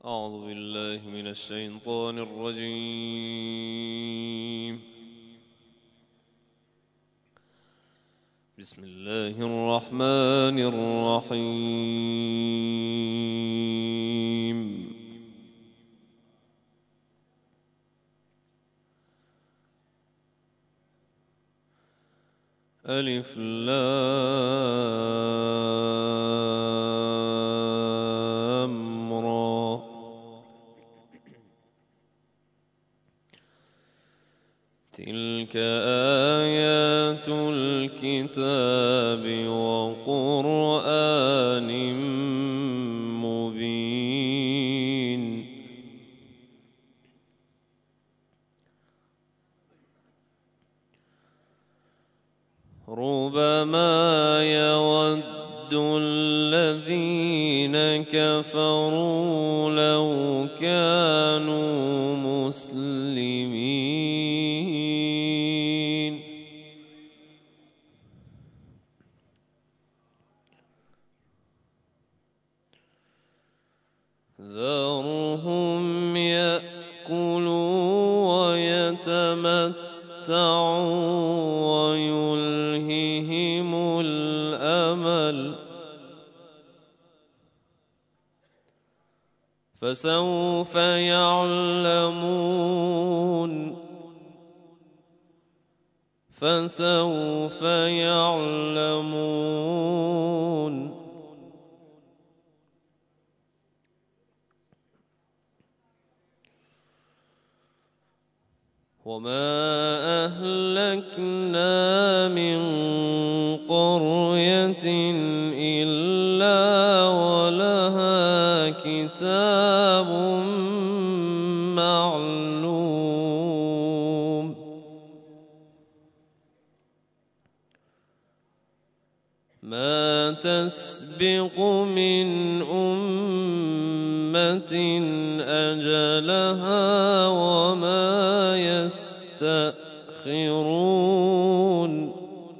أعوذ بالله من الشيطان الرجيم. بسم الله الرحمن الرحيم. ألف لام را. تلك آيات الكتاب وقرآن مبين. ربما يود الذين كفروا لو كانوا مسلمين. ذرهم يأكلوا ويتمتعوا ويلههم الأمل، فسوف يعلمون. وما أهلكنا من قرية إلا ولها كتاب معلوم. ما تسبق من أمة أجلها وما يستأخرون.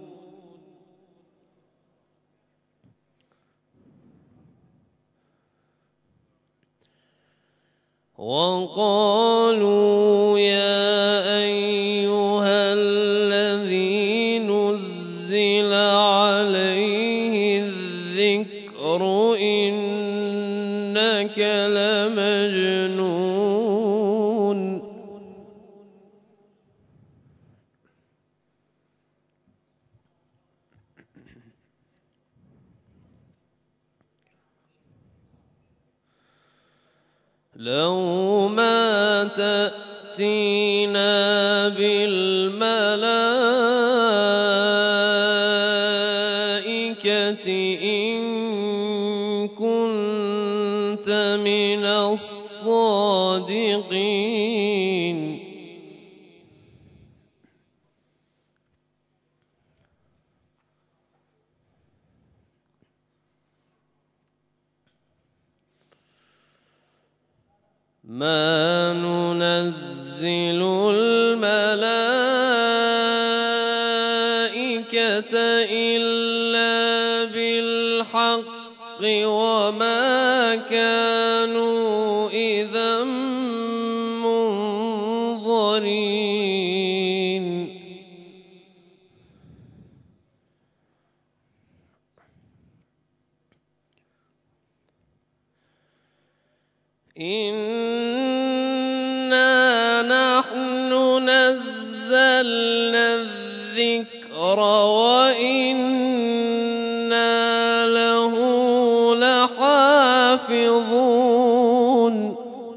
وقالوا يا أيها الذي نزل عليه الذكر إنك لمجنون. لو ما تأتينا بالملائكة إن كنت من الصادقين. ما ننزل الملائكة إلا بالحق وما كانوا إذا منظرين. إنا نحن نزلنا الذكر وإنا له لحافظون.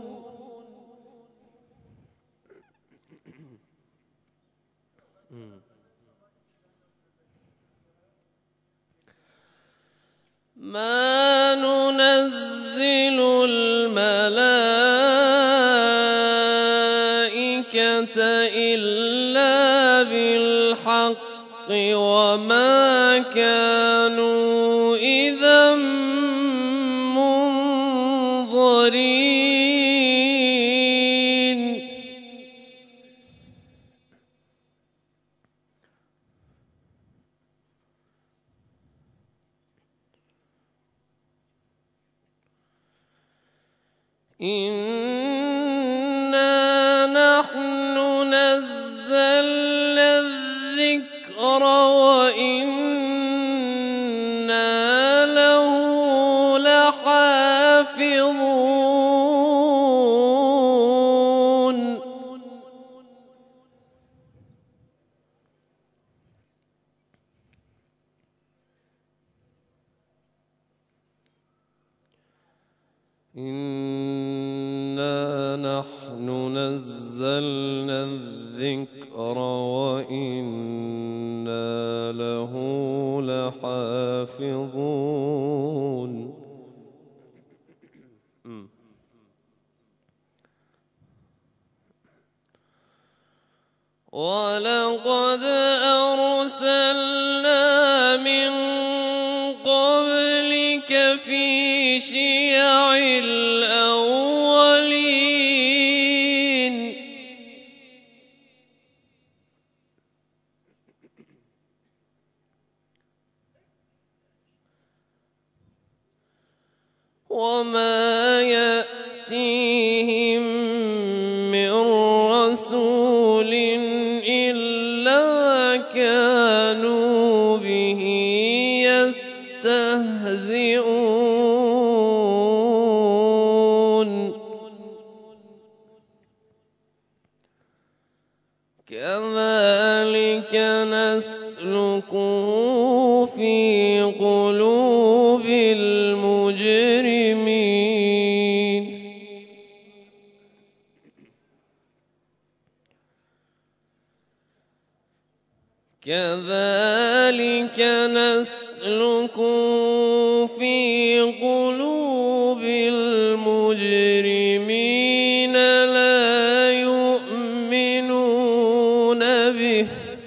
ما ننزل الملائكة إلا بالحق وما كانوا إذا منظرين. إنا نحن نزلنا الذكر وإنا له لحافظون إنا نحن نزلنا الذكر وإنا له لحافظون ولقد أرسلنا من قبلك في شيع الأولين وما يأتيهم من رسول إلا كانوا به يستهزئون كذلك نسلكه في قلوب المجرمين كذلك نسلكه في قلوب المجرمين لا يؤمنون به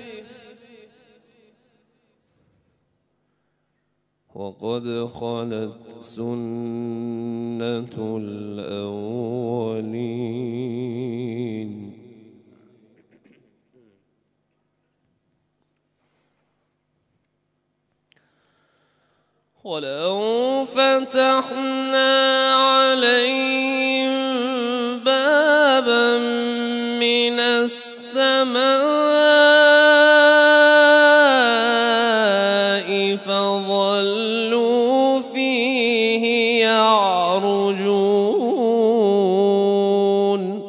وقد خلت سنة الأولين ولو فتحنا عليهم بابا من السماء فظلوا فيه يعرجون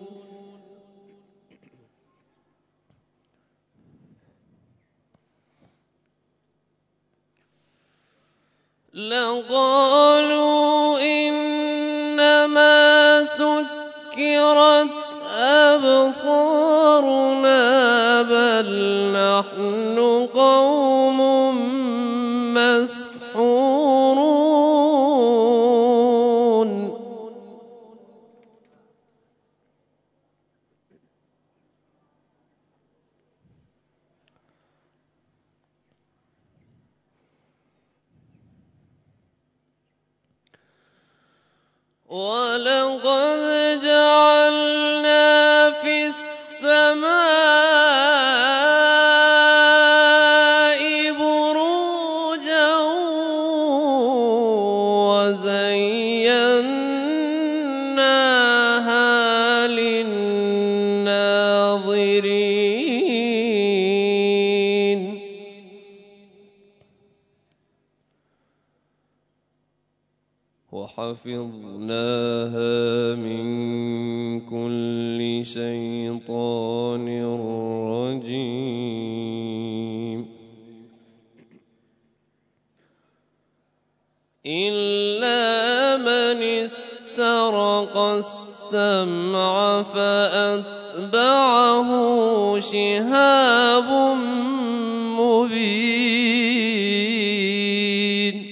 لقالوا إنما سكرت أبصارنا بل نحن قوم مسحورون ولقد جعلنا في السماء بروجا وزيناها للناظرين وحفظناها من كل شيطان رجيم إلا من استرق السمع فأتبعه شهاب مبين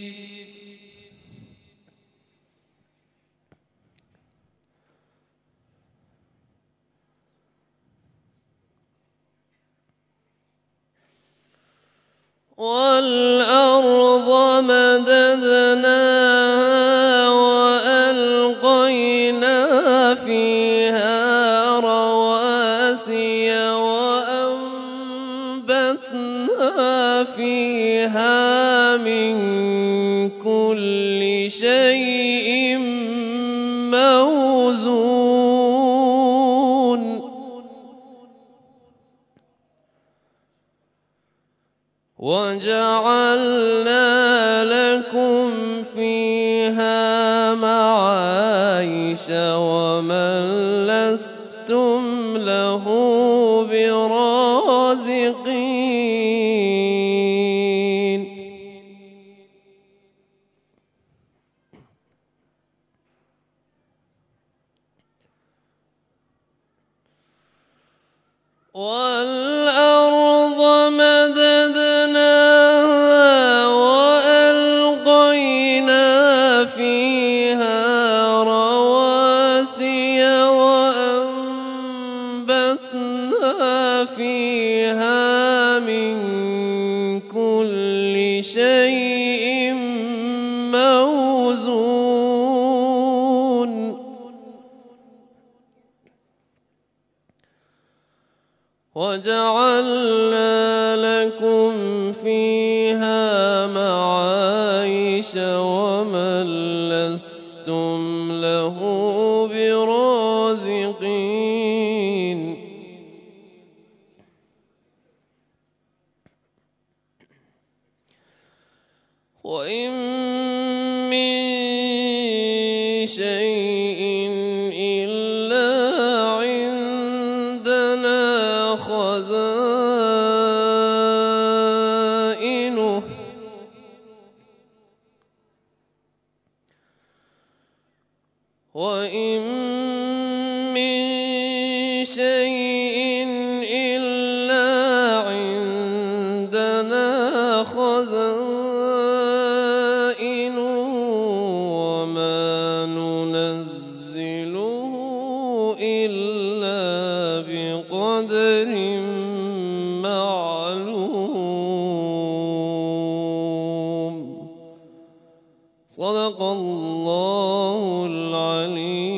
والأرض مددناها وألقينا فيها رواسي وأنبتنا فيها من كل شيء موجود موزون وجعلنا لكم فيها معايش ومن لستم له برازقين والأرض مددناها وألقينا فيها رواسي وأنبتنا فيها من كل شيء موزون وجعلنا لكم فيها معايش ومن لستم له برازقين وإن من شيء إلا عندنا خزائنه وإن من شيء إلا عندنا خزائنه وما ننزله إلا بقدر معلوم صدق الله العليم